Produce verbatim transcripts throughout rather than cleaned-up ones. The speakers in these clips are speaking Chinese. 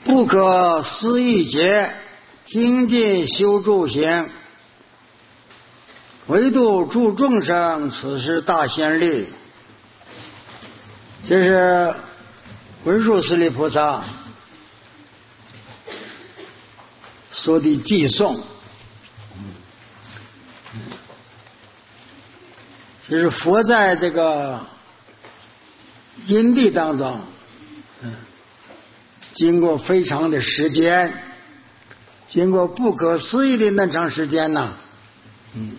不可思议劫，精进修诸行，唯独诸众生，此是大仙力。这是文殊师利菩萨说的偈颂，就是佛在这个因地当中，嗯，经过非常的时间，经过不可思议的那长时间呢，嗯，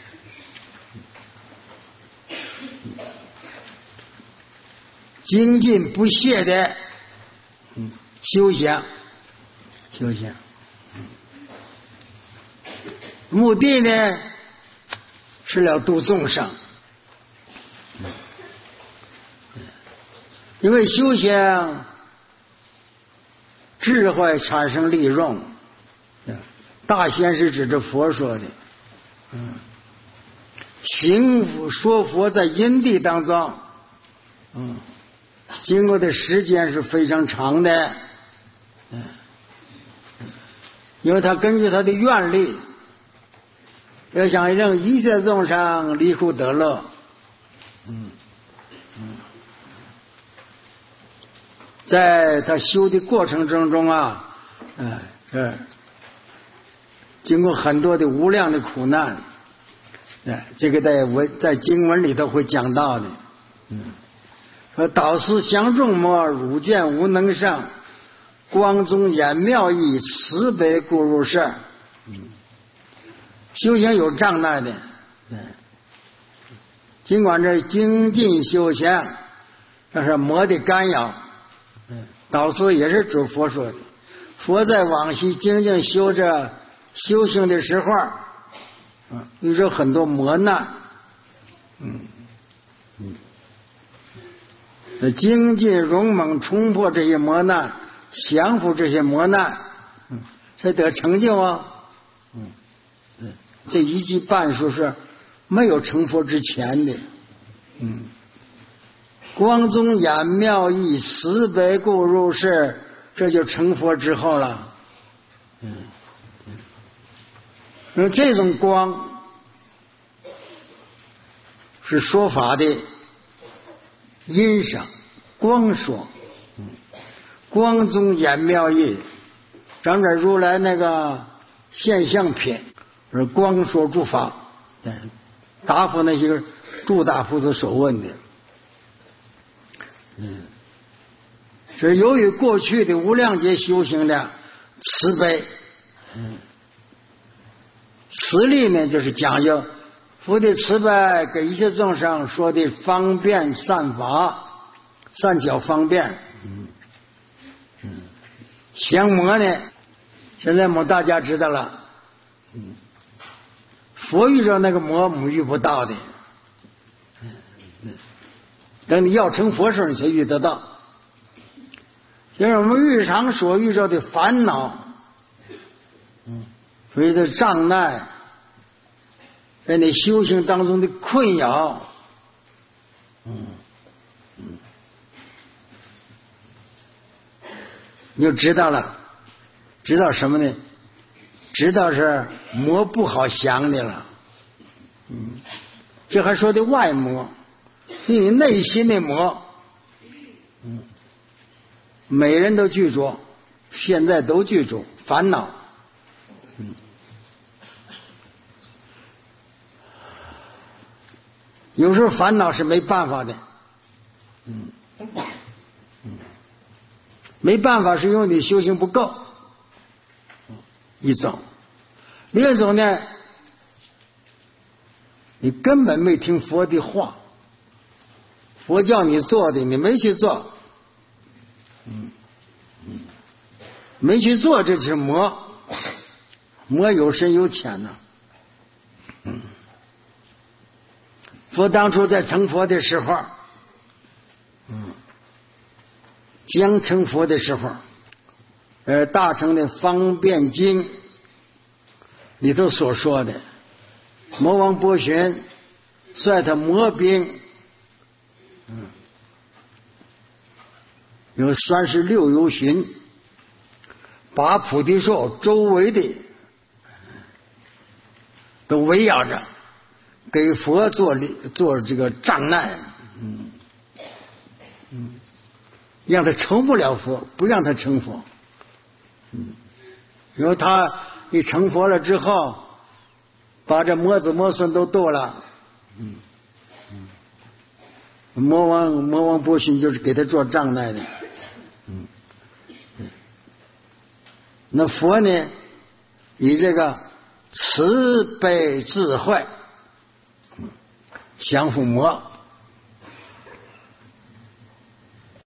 精进不懈的，嗯，修行，修行，目的呢是了度众生，因为修行智慧产生利用，大仙是指着佛说的，嗯，行说佛在因地当中，嗯，经过的时间是非常长的，嗯，因为他根据他的愿力，要想让一切众生离苦得乐，嗯嗯，在他修的过程当中啊，嗯、呃，是经过很多的无量的苦难，哎，这个在文在经文里头会讲到的，嗯，说导师相众魔，汝见无能胜，光宗眼妙意，慈悲故入世，嗯，修行有障碍的，嗯，尽管这精进修行，但是魔的干扰，嗯，导师也是指佛说的，佛在往昔精进修着修行的时候，嗯，遇着很多磨难，嗯嗯，精进勇猛冲破这些磨难，降服这些磨难，嗯，才得成就啊，嗯嗯，这一句半数是没有成佛之前的，嗯，光宗眼妙意，慈悲故入世，这就成佛之后了，嗯。那这种光是说法的音赏，光说，嗯，光宗眼妙意，咱这如来那个现象品是光说诸法，答复那些个诸大夫子所问的，嗯，是由于过去的无量劫修行的慈悲，嗯。慈力呢，就是讲究佛的慈悲给一切众生说的方便善法，善巧方便。嗯嗯，降魔呢，现在我们大家知道了。嗯，佛遇着那个魔，我们遇不到的。嗯嗯，等你要成佛时，你才遇得到。就是我们日常所遇着的烦恼，嗯，所以的障碍。在你修行当中的困扰，嗯嗯，你就知道了，知道什么呢？知道是魔不好降的了，嗯，这还说的外魔，是你内心的魔，嗯，每人都具足，现在都具足烦恼，嗯。有时候烦恼是没办法的，嗯嗯，没办法是因为你修行不够，一种，另一种呢，你根本没听佛的话，佛叫你做的你没去做，嗯嗯，没去做，这就是魔，魔有深有浅呐，嗯。佛当初在成佛的时候，嗯，将成佛的时候，呃，大乘的方便经里头所说的，魔王波旬率他魔兵，嗯，有三十六由旬， 把菩提树周围的都围绕着，给佛做做这个障碍，嗯嗯，让他成不了佛，不让他成佛，嗯，因为他一成佛了之后，把这魔子魔孙都剁了，嗯嗯，魔王魔王不信就是给他做障碍的，嗯，那佛呢，以这个慈悲智慧降伏魔，